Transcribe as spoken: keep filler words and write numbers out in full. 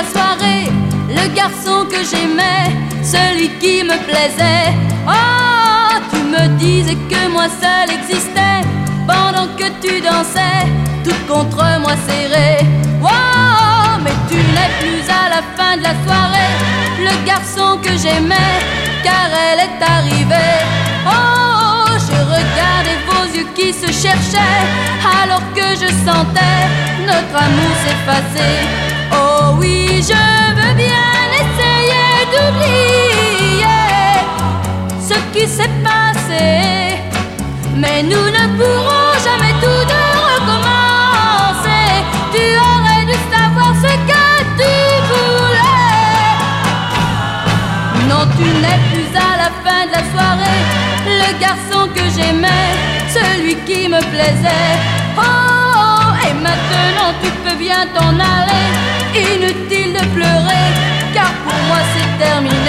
la soirée, le garçon que j'aimais, celui qui me plaisait. Oh, tu me disais que moi seul existais, pendant que tu dansais, tout contre moi serré. Oh, mais tu n'es plus à la fin de la soirée le garçon que j'aimais, car elle est arrivée. Oh, je regardais vos yeux qui se cherchaient, alors que je sentais notre amour s'effacer. Oh oui, je veux bien essayer d'oublier ce qui s'est passé, mais nous ne pourrons jamais tous deux recommencer. Tu aurais dû savoir ce que tu voulais. Non, tu n'es plus à la fin de la soirée le garçon que j'aimais, celui qui me plaisait. Oh, et maintenant tu peux bien t'en aller, inutile de pleurer, car pour moi c'est terminé.